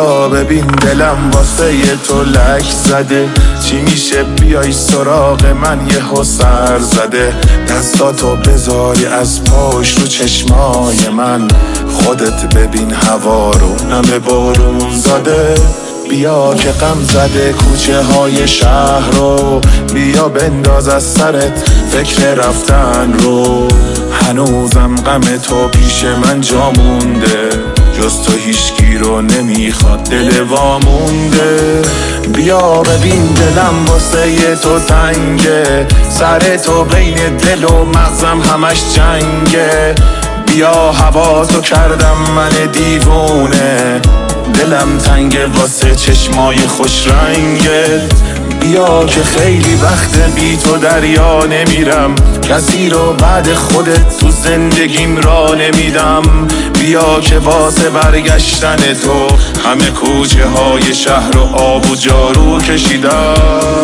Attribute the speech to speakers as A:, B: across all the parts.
A: بیا ببین دلم واسه تو لک زده، چی میشه بیای سراغ من یهو سر زده. دستاتو بذاری از پاش رو چشمای من، خودت ببین هوا رو نم بارون زده. بیا که غم زده کوچه های شهر رو، بیا بنداز از سرت فکر رفتن رو. هنوزم غم تو پیش من جا مونده، جز تو هیچکی رو نمیخواد دل وامونده. بیا ببین دلم واسه تو تنگه، سر تو بین دل و مغزم همش جنگه. بیا هوا تو کردم من دیوونه، دلم تنگه واسه چشمای خوش رنگه. بیا که خیلی وقت بی تو دریا نمیرم، کسی رو بعد خودت تو زندگیم را نمیدم. بیا که واسه برگشتن تو همه کوچه های شهر رو آب و جارو کشیدم.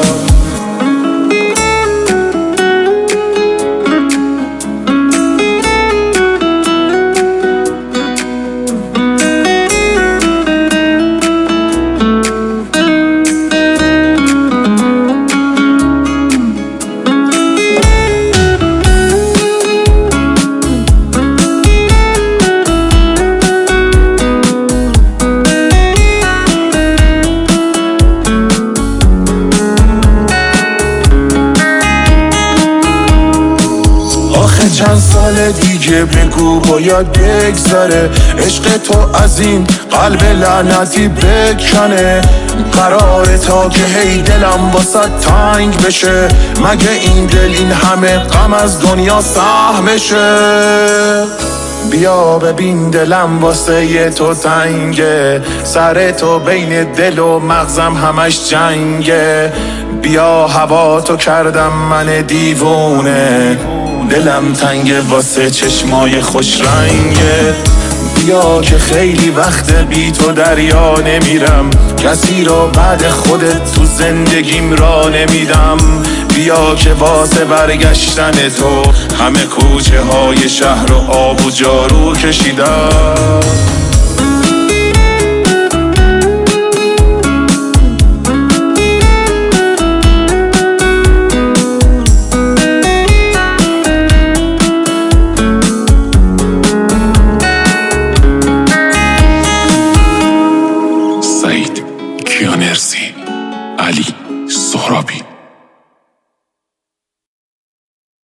A: چند سال دیگه بگو باید بگذره، عشق تو از این قلب لعنتی بکنه. قراره تا که هی دلم واسه تنگ بشه، مگه این دل این همه غم از دنیا سهمشه. بیا ببین دلم واسه تو تنگه، سر تو بین دل و مغزم همش جنگه. بیا هوا تو کردم من دیوونه، دلم تنگه واسه چشمای خوش رنگه. بیا که خیلی وقت بی تو دریا نمیرم، کسی رو بعد خودت تو زندگیم را نمیدم. بیا که واسه برگشتن تو همه کوچه های شهر رو آب و جارو کشیدم.